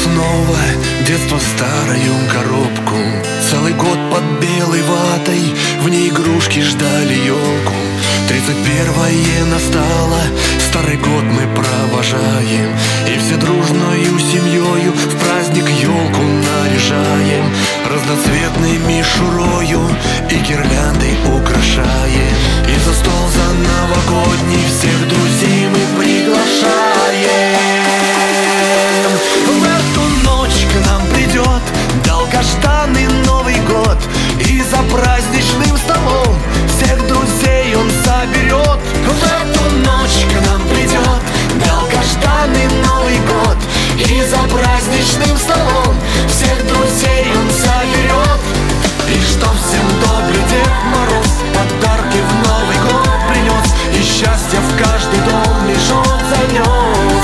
снова детство в старую коробку. Целый год под белой ватой, в ней игрушки ждали елку. 31-е настало, старый год мы провожаем, и все дружною семьёю в праздник елку наряжаем. Разноцветной мишурою и гирляндой украшаем, и за стол за новогодний всех друзей мы приглашаем. В эту ночь к нам придет долгожданный Новый год, и за праздничным столом всех друзей он соберет. В эту ночь к нам придет долгожданный Новый год, и за праздничным столом всех друзей он соберет. И чтоб всем добрый Дед Мороз подарки в Новый год принес, и счастье в каждый дом лишь он занес.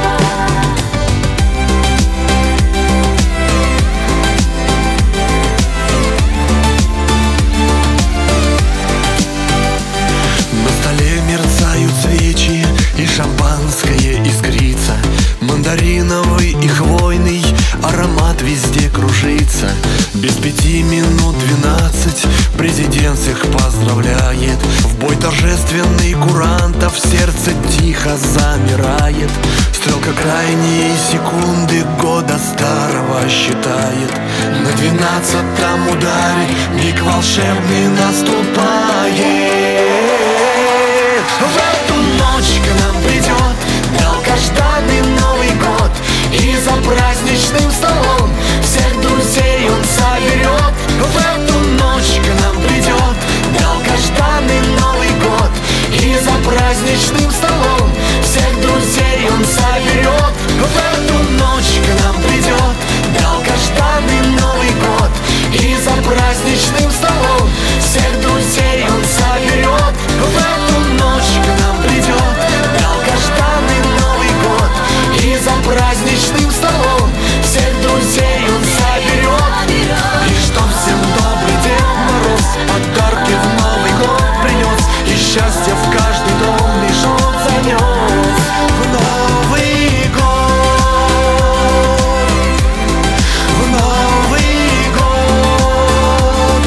Мерцают свечи, и шампанское искрится, мандариновый и хвойный аромат везде кружится. Без 5 минут 12 президент всех поздравляет. В бой торжественный курантов сердце тихо замирает. Стрелка крайние секунды года старого считает. На 12-м ударе миг волшебный наступает. В эту ночь к нам придет долгожданный Новый год, и за праздничным столом всех друзей он соберет. В эту ночь к нам придет долгожданный Новый год, и за праздничным столом всех друзей он соберет. В эту ночь к нам придет долгожданный Новый год, и за праздничным столом всех друзей он соберет. В эту ночь к нам придет долгожданный Новый год, и за праздничным столом всех друзей он соберет. И чтоб всем добрый Дед Мороз подарки в Новый год принес, и счастье в каждый дом лишь он занес. В Новый год, в Новый год,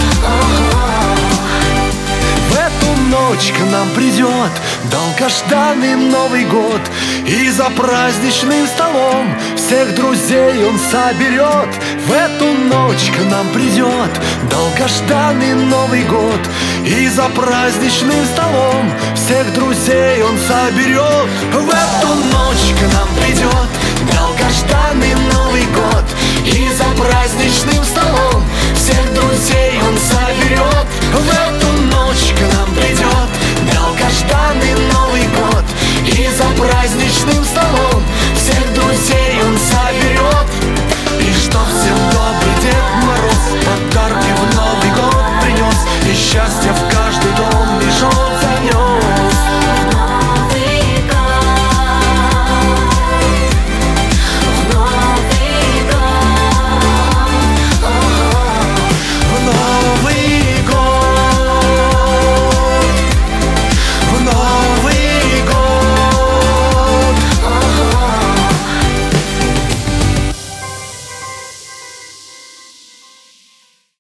в эту ночь к нам придет долгожданный Новый год, и за праздничным столом всех друзей он соберет. В эту ночь к нам придет долгожданный Новый год, и за праздничным столом всех друзей он соберет. В эту ночь к нам придет долгожданный Новый год,